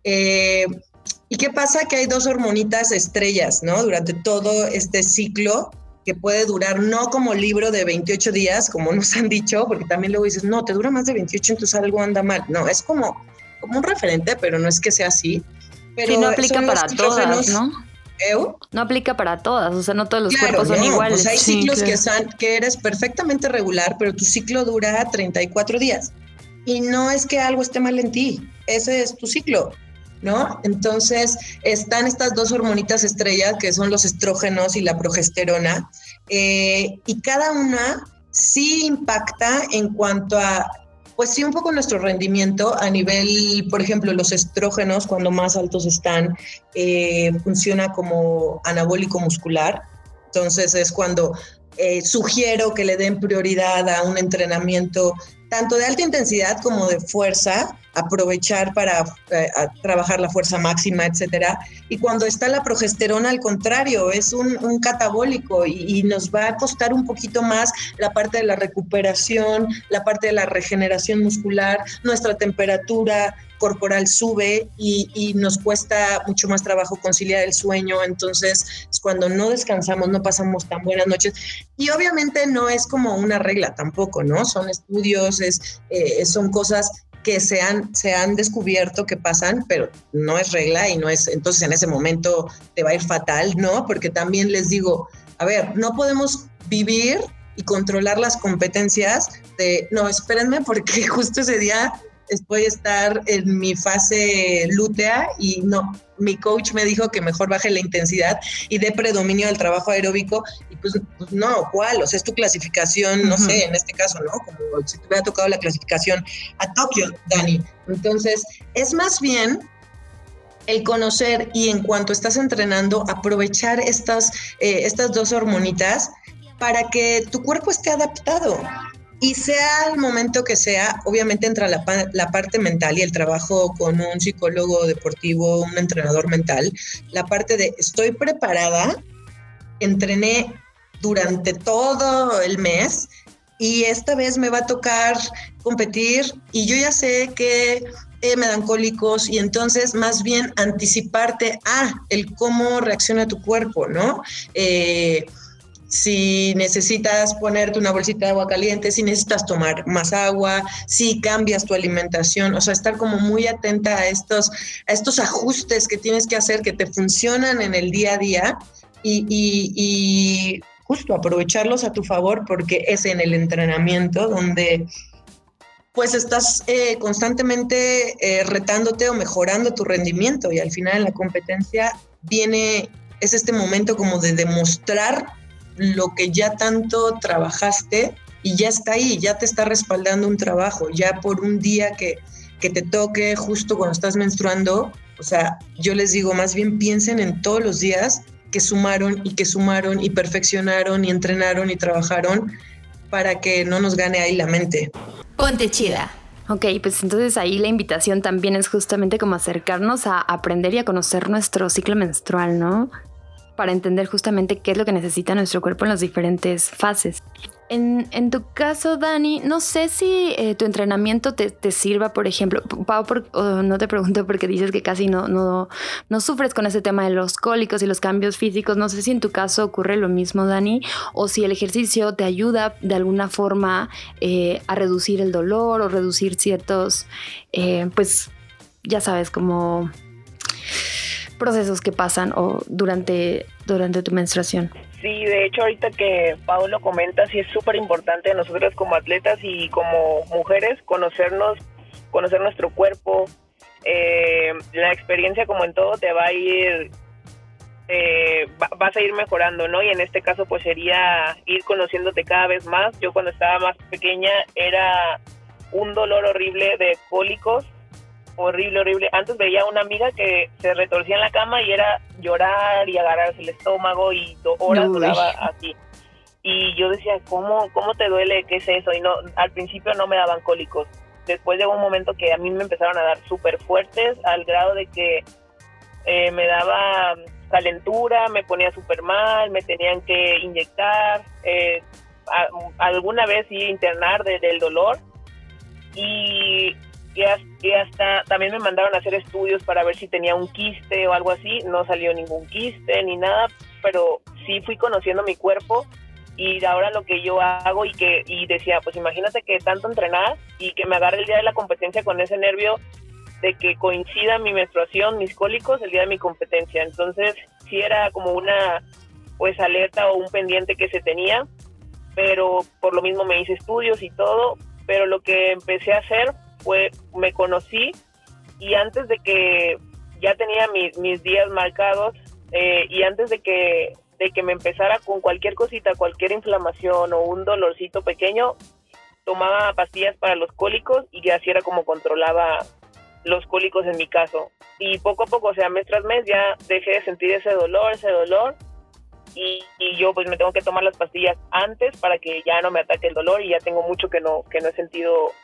¿Y qué pasa? Que hay 2 hormonitas estrellas, ¿no? Durante todo este ciclo, que puede durar no como libro de 28 días, como nos han dicho, porque también luego dices, no, te dura más de 28, entonces algo anda mal. No, es como un referente, pero no es que sea así. Pero
sí, no aplica para todas, ¿no? No aplica para todas, o sea, no todos los cuerpos son iguales.
Pues hay ciclos que eres perfectamente regular, pero tu ciclo dura 34 días. Y no es que algo esté mal en ti, ese es tu ciclo, ¿no? Entonces, están estas 2 hormonitas estrellas, que son los estrógenos y la progesterona, y cada una sí impacta en cuanto a, pues sí, un poco nuestro rendimiento a nivel, por ejemplo, los estrógenos, cuando más altos están, funciona como anabólico muscular. Entonces es cuando sugiero que le den prioridad a un entrenamiento tanto de alta intensidad como de fuerza, aprovechar para trabajar la fuerza máxima, etcétera. Y cuando está la progesterona, al contrario, es un catabólico y nos va a costar un poquito más la parte de la recuperación, la parte de la regeneración muscular, nuestra temperatura corporal sube y nos cuesta mucho más trabajo conciliar el sueño. Entonces es cuando no descansamos, no pasamos tan buenas noches. Y obviamente no es como una regla tampoco, ¿no? Son estudios, son cosas que se han descubierto que pasan, pero no es regla y no es, entonces en ese momento te va a ir fatal, ¿no? Porque también les digo, a ver, no podemos vivir y controlar las competencias de, no, espérenme porque justo ese día voy a estar en mi fase lútea y no, mi coach me dijo que mejor baje la intensidad y dé predominio al trabajo aeróbico y pues no, ¿cuál? O sea, es tu clasificación, no sé, en este caso, ¿no? Como si te hubiera tocado la clasificación a Tokio, Dani. Entonces, es más bien el conocer y en cuanto estás entrenando, aprovechar estas dos hormonitas para que tu cuerpo esté adaptado. Y sea el momento que sea, obviamente entra la parte mental y el trabajo con un psicólogo deportivo, un entrenador mental, la parte de estoy preparada, entrené durante todo el mes y esta vez me va a tocar competir y yo ya sé que me dan cólicos y entonces más bien anticiparte el cómo reacciona tu cuerpo, ¿no? Si necesitas ponerte una bolsita de agua caliente, si necesitas tomar más agua, si cambias tu alimentación, o sea, estar como muy atenta a estos ajustes que tienes que hacer que te funcionan en el día a día y justo aprovecharlos a tu favor porque es en el entrenamiento donde pues estás constantemente retándote o mejorando tu rendimiento y al final en la competencia es este momento como de demostrar lo que ya tanto trabajaste y ya está ahí, ya te está respaldando un trabajo, ya por un día que te toque justo cuando estás menstruando, o sea, yo les digo, más bien piensen en todos los días que sumaron y perfeccionaron y entrenaron y trabajaron para que no nos gane ahí la mente.
Ponte chida.
Ok, pues entonces ahí la invitación también es justamente como acercarnos a aprender y a conocer nuestro ciclo menstrual, ¿no? Para entender justamente qué es lo que necesita nuestro cuerpo en las diferentes fases. En tu caso, Dani, no sé si tu entrenamiento te sirva, por ejemplo, Pau, no te pregunto porque dices que casi no sufres con ese tema de los cólicos y los cambios físicos. No sé si en tu caso ocurre lo mismo, Dani, o si el ejercicio te ayuda de alguna forma a reducir el dolor o reducir ciertos, pues ya sabes, como procesos que pasan o durante tu menstruación.
Sí, de hecho ahorita que Pau lo comenta, sí es súper importante nosotros como atletas y como mujeres conocer nuestro cuerpo. La experiencia, como en todo, te va a ir, vas a ir mejorando, ¿no? Y en este caso pues sería ir conociéndote cada vez más. Yo cuando estaba más pequeña era un dolor horrible de cólicos, horrible. Antes veía a una amiga que se retorcía en la cama y era llorar y agarrarse el estómago y horas duraba así. Y yo decía, ¿cómo te duele? ¿Qué es eso? Y no, al principio no me daban cólicos. Después llegó un momento que a mí me empezaron a dar súper fuertes, al grado de que me daba calentura, me ponía súper mal, me tenían que inyectar, alguna vez sí internar del dolor. Y hasta también me mandaron a hacer estudios para ver si tenía un quiste o algo así. No salió ningún quiste ni nada, pero sí fui conociendo mi cuerpo y ahora lo que yo hago y decía, pues imagínate que tanto entrenar y que me agarre el día de la competencia con ese nervio de que coincida mi menstruación, mis cólicos, el día de mi competencia. Entonces sí era como una pues alerta o un pendiente que se tenía, pero por lo mismo me hice estudios y todo. Pero lo que empecé a hacer fue, me conocí y antes de que ya tenía mis días marcados y antes de que me empezara con cualquier cosita, cualquier inflamación o un dolorcito pequeño, tomaba pastillas para los cólicos y así era como controlaba los cólicos en mi caso. Y poco a poco, o sea, mes tras mes ya dejé de sentir ese dolor y yo pues me tengo que tomar las pastillas antes para que ya no me ataque el dolor y ya tengo mucho que no he sentido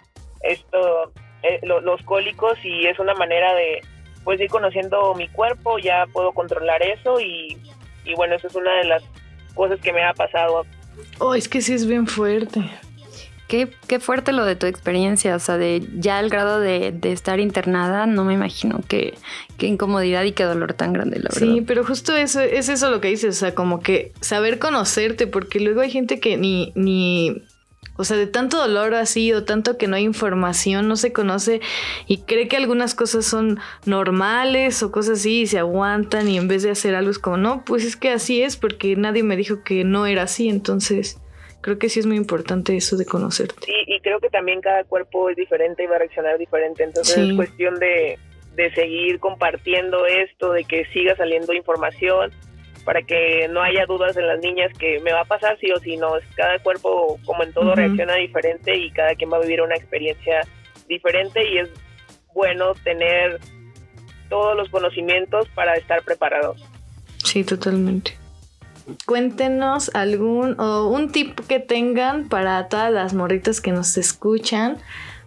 los cólicos y es una manera de pues ir conociendo mi cuerpo, ya puedo controlar eso y bueno, eso es una de las cosas que me ha pasado.
Oh, es que sí es bien fuerte.
Qué fuerte lo de tu experiencia, o sea, de ya al grado de estar internada, no me imagino qué incomodidad y qué dolor tan grande, la verdad.
Sí, pero justo eso es eso lo que dices, o sea, como que saber conocerte, porque luego hay gente que ni o sea, de tanto dolor así o tanto que no hay información, no se conoce y cree que algunas cosas son normales o cosas así y se aguantan y en vez de hacer algo es como, no, pues es que así es porque nadie me dijo que no era así, entonces creo que sí es muy importante eso de conocerte.
Sí, y creo que también cada cuerpo es diferente y va a reaccionar diferente, entonces sí. Es cuestión de seguir compartiendo esto, de que siga saliendo información para que no haya dudas en las niñas que me va a pasar sí o sí, no, cada cuerpo como en todo reacciona diferente y cada quien va a vivir una experiencia diferente y es bueno tener todos los conocimientos para estar preparados.
Sí, totalmente. Cuéntenos un tip que tengan para todas las morritas que nos escuchan,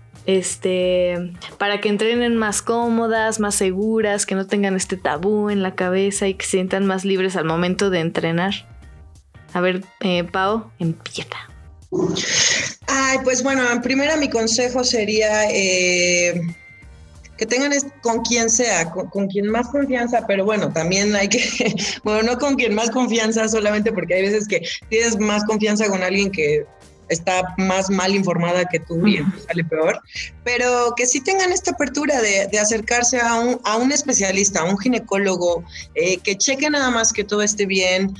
para que entrenen más cómodas, más seguras, que no tengan este tabú en la cabeza y que se sientan más libres al momento de entrenar. A ver, Pau, empieza.
Ay, pues bueno, primero mi consejo sería que tengan con quien sea, con quien más confianza, pero bueno, también hay que, bueno, no con quien más confianza solamente porque hay veces que tienes más confianza con alguien que está más mal informada que tú y entonces sale peor, pero que sí tengan esta apertura de acercarse a un especialista, a un ginecólogo, que cheque nada más que todo esté bien,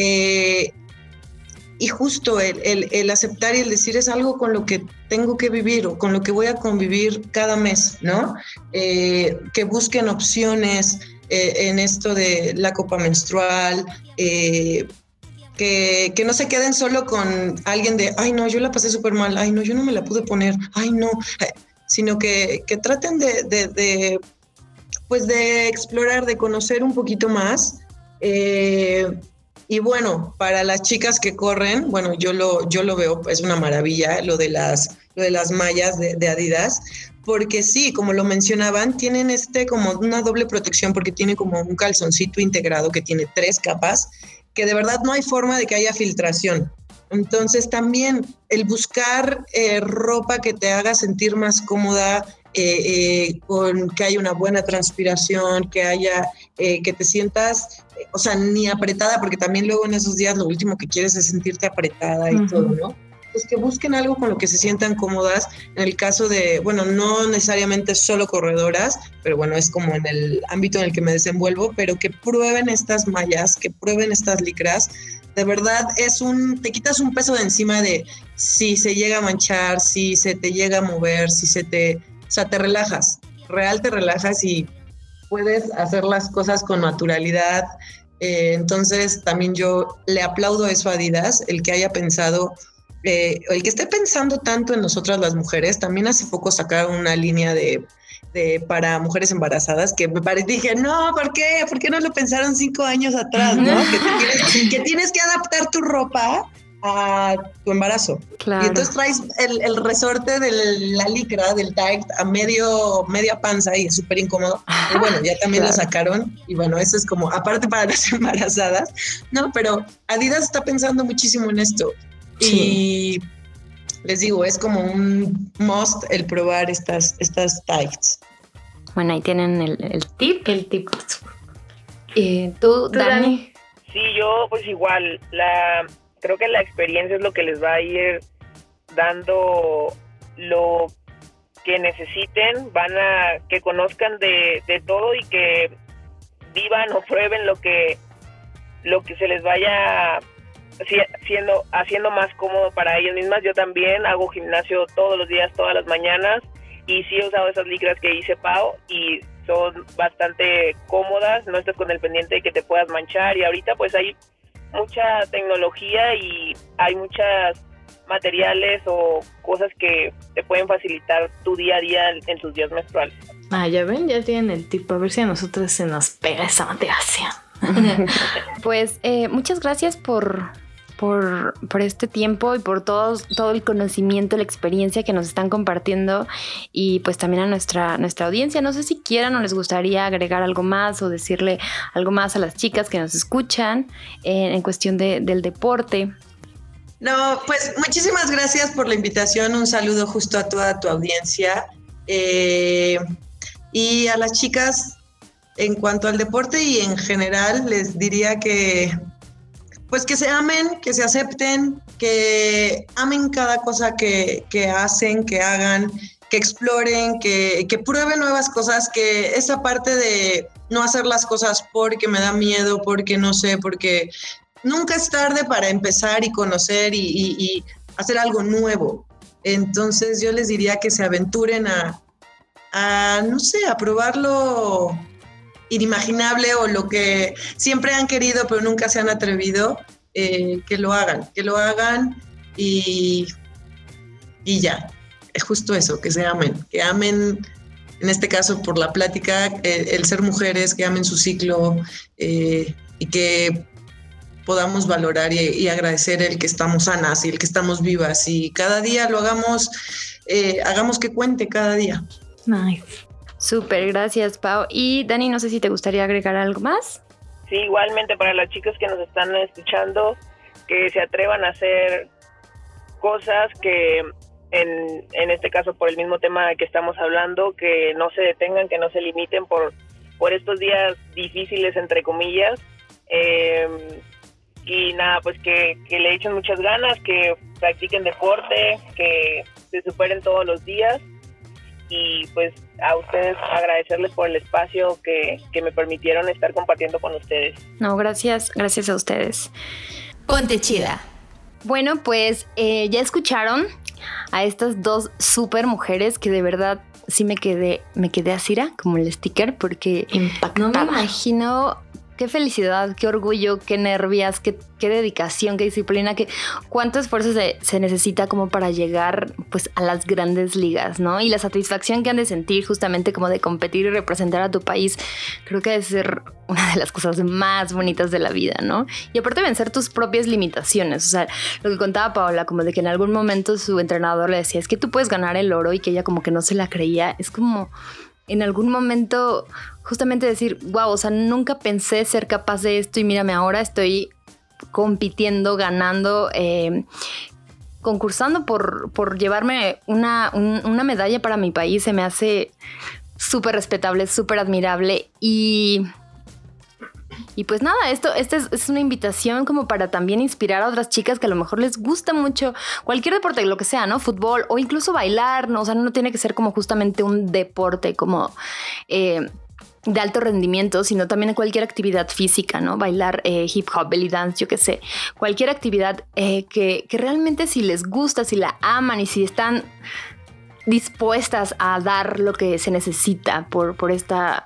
y justo el aceptar y el decir es algo con lo que tengo que vivir o con lo que voy a convivir cada mes, ¿no? Que busquen opciones en esto de la copa menstrual, que no se queden solo con alguien de, ay no, yo la pasé súper mal, ay no, yo no me la pude poner, ay no, sino que traten de explorar, de conocer un poquito más. Y bueno, para las chicas que corren, bueno, yo lo veo, es una maravilla lo de las mallas de Adidas, porque sí, como lo mencionaban, tienen como una doble protección porque tiene como un calzoncito integrado que tiene 3 capas, que de verdad no hay forma de que haya filtración. Entonces también el buscar ropa que te haga sentir más cómoda, con que haya una buena transpiración, que haya, que te sientas, o sea, ni apretada, porque también luego en esos días lo último que quieres es sentirte apretada y todo, ¿no? Pues que busquen algo con lo que se sientan cómodas. En el caso de, bueno, no necesariamente solo corredoras, pero bueno, es como en el ámbito en el que me desenvuelvo, pero que prueben estas mallas, que prueben estas licras. De verdad te quitas un peso de encima de si se llega a manchar, si se te llega a mover, o sea, te relajas, te relajas y puedes hacer las cosas con naturalidad. Entonces también yo le aplaudo eso a Adidas, el que haya pensado, el que esté pensando tanto en nosotras las mujeres. También hace poco sacaron una línea para mujeres embarazadas que me parece, dije, no, ¿por qué? ¿Por qué no lo pensaron 5 años atrás, no? Que tienes que adaptar tu ropa a tu embarazo. Claro. Y entonces traes el resorte de la licra, del tight, a media panza y es súper incómodo. Y bueno, ya también lo sacaron y bueno, eso es como, aparte para las embarazadas, no, pero Adidas está pensando muchísimo en esto. Sí. Y les digo, es como un must el probar estas tights.
Bueno, ahí tienen el tip. ¿Tú, Dani?
Sí, yo pues igual, creo que la experiencia es lo que les va a ir dando lo que necesiten, que conozcan de todo y que vivan o prueben lo que se les vaya haciendo más cómodo para ellos mismas. Yo también hago gimnasio todos los días, todas las mañanas, y sí he usado esas licras que dice Pau y son bastante cómodas, no estás con el pendiente de que te puedas manchar, y ahorita pues hay mucha tecnología y hay muchos materiales o cosas que te pueden facilitar tu día a día en tus días menstruales.
Ya ven, ya tienen el tip, a ver si a nosotros se nos pega esa motivación.
Pues muchas gracias por este tiempo y por todo el conocimiento, la experiencia que nos están compartiendo, y pues también a nuestra audiencia. No sé si quieran o les gustaría agregar algo más o decirle algo más a las chicas que nos escuchan en cuestión del deporte.
No, pues muchísimas gracias por la invitación. Un saludo justo a toda tu audiencia. Y a las chicas, en cuanto al deporte y en general, les diría que se amen, que se acepten, que amen cada cosa que hacen, que hagan, que exploren, que prueben nuevas cosas, que esa parte de no hacer las cosas porque me da miedo, porque no sé, porque nunca es tarde para empezar y conocer y hacer algo nuevo. Entonces yo les diría que se aventuren no sé, a probarlo inimaginable o lo que siempre han querido pero nunca se han atrevido, que lo hagan y ya, es justo eso, que se amen, que amen en este caso por la plática, el ser mujeres que amen su ciclo y que podamos valorar y agradecer el que estamos sanas y el que estamos vivas y cada día lo hagamos que cuente cada día.
Nice.
Súper, gracias, Pau. Y Dani, no sé si te gustaría agregar algo más.
Sí, igualmente para las chicas que nos están escuchando, que se atrevan a hacer cosas que en este caso por el mismo tema que estamos hablando, que no se detengan, que no se limiten por estos días difíciles entre comillas, y nada, pues que le echen muchas ganas, que practiquen deporte, que se superen todos los días y pues a ustedes agradecerles por el espacio que me permitieron estar compartiendo con ustedes.
No, gracias a ustedes.
Ponte chida.
Bueno, pues ya escucharon a estas dos súper mujeres que de verdad sí me quedé asira, como el sticker, porque
impactada.
No me imagino qué felicidad, qué orgullo, qué nervios, qué dedicación, qué disciplina, cuánto esfuerzo se necesita como para llegar pues a las grandes ligas, ¿no? Y la satisfacción que han de sentir justamente como de competir y representar a tu país, creo que debe ser una de las cosas más bonitas de la vida, ¿no? Y aparte vencer tus propias limitaciones, o sea, lo que contaba Paola, como de que en algún momento su entrenador le decía, es que tú puedes ganar el oro y que ella como que no se la creía, es como en algún momento justamente decir, wow, o sea, nunca pensé ser capaz de esto y mírame ahora, estoy compitiendo, ganando, concursando por llevarme una medalla para mi país. Se me hace súper respetable, súper admirable y pues nada, esta es una invitación como para también inspirar a otras chicas que a lo mejor les gusta mucho cualquier deporte, lo que sea, ¿no? Fútbol o incluso bailar, ¿no? O sea, no tiene que ser como justamente un deporte como de alto rendimiento, sino también cualquier actividad física, ¿no? Bailar, hip hop, belly dance, yo qué sé. Cualquier actividad que realmente si les gusta, si la aman y si están dispuestas a dar lo que se necesita por esta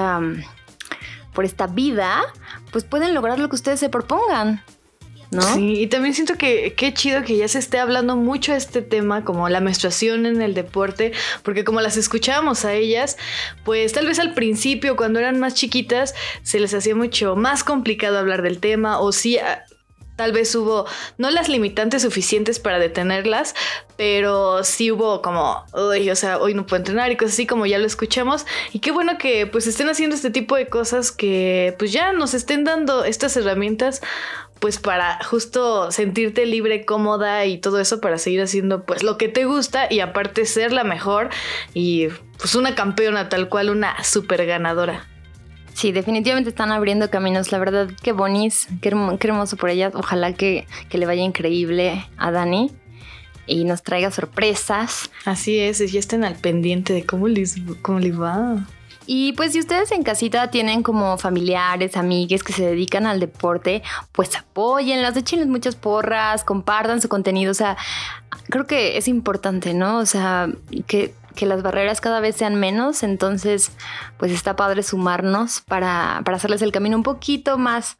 vida, pues pueden lograr lo que ustedes se propongan, ¿no?
Sí, y también siento que qué chido que ya se esté hablando mucho de este tema, como la menstruación en el deporte, porque como las escuchábamos a ellas, pues tal vez al principio, cuando eran más chiquitas, se les hacía mucho más complicado hablar del tema, o sí, tal vez hubo no las limitantes suficientes para detenerlas, pero sí hubo como, o sea, hoy no puedo entrenar y cosas así, como ya lo escuchamos. Y qué bueno que pues estén haciendo este tipo de cosas, que pues ya nos estén dando estas herramientas pues para justo sentirte libre, cómoda y todo eso, para seguir haciendo pues lo que te gusta y aparte ser la mejor y pues una campeona, tal cual, una súper ganadora.
Sí, definitivamente están abriendo caminos, la verdad, qué bonis, qué hermoso por ellas. Ojalá que le vaya increíble a Dani y nos traiga sorpresas.
Así es, ya estén al pendiente de cómo les va.
Y pues si ustedes en casita tienen como familiares, amigues que se dedican al deporte, pues apóyenlas, échenles muchas porras, compartan su contenido. O sea, creo que es importante, ¿no? O sea, que las barreras cada vez sean menos, entonces pues está padre sumarnos para hacerles el camino un poquito más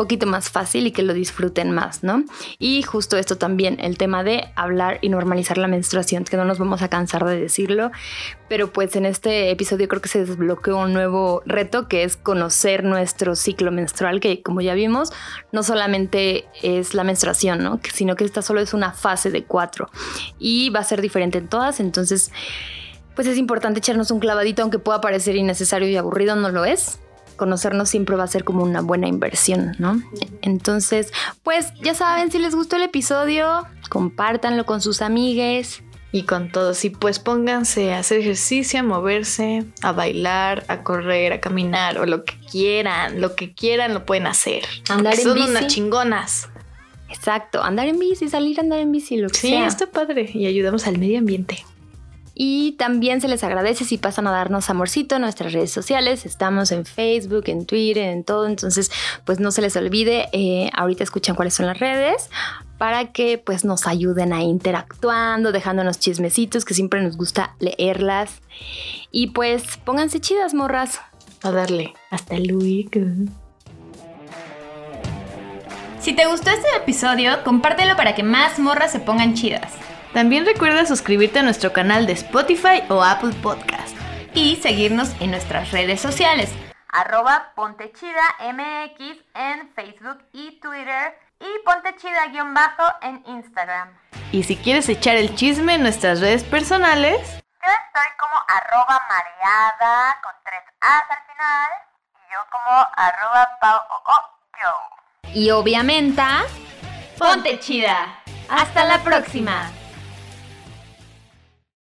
fácil y que lo disfruten más, ¿no? Y justo esto también, el tema de hablar y normalizar la menstruación, que no nos vamos a cansar de decirlo, pero pues en este episodio creo que se desbloqueó un nuevo reto, que es conocer nuestro ciclo menstrual, que como ya vimos, no solamente es la menstruación, ¿no? Sino que esta solo es una fase de 4 y va a ser diferente en todas, entonces pues es importante echarnos un clavadito, aunque pueda parecer innecesario y aburrido, no lo es. Conocernos siempre va a ser como una buena inversión, ¿no? Entonces, pues ya saben, si les gustó el episodio, compártanlo con sus amigues.
Y con todos, y pues pónganse a hacer ejercicio, a moverse, a bailar, a correr, a caminar, o lo que quieran lo pueden hacer.
Andar en bici.
Son unas chingonas.
Exacto, andar en bici, salir a andar en bici, lo que sea.
Sí, está padre, y ayudamos al medio ambiente.
Y también se les agradece si pasan a darnos amorcito en nuestras redes sociales. Estamos en Facebook, en Twitter, en todo. Entonces, pues no se les olvide. Ahorita escuchan cuáles son las redes para que pues nos ayuden a interactuando, dejándonos chismecitos, que siempre nos gusta leerlas. Y pues pónganse chidas, morras.
A darle. Hasta luego.
Si te gustó este episodio, compártelo para que más morras se pongan chidas.
También recuerda suscribirte a nuestro canal de Spotify o Apple Podcast.
y seguirnos en nuestras redes sociales.
@PonteChidaMX en Facebook y Twitter y PonteChida_ en Instagram.
Y si quieres echar el chisme en nuestras redes personales,
Yo estoy como @mareada con 3 A's al final y yo como @PauOO.
Y obviamente,
¡Ponte chida! ¡Hasta la próxima!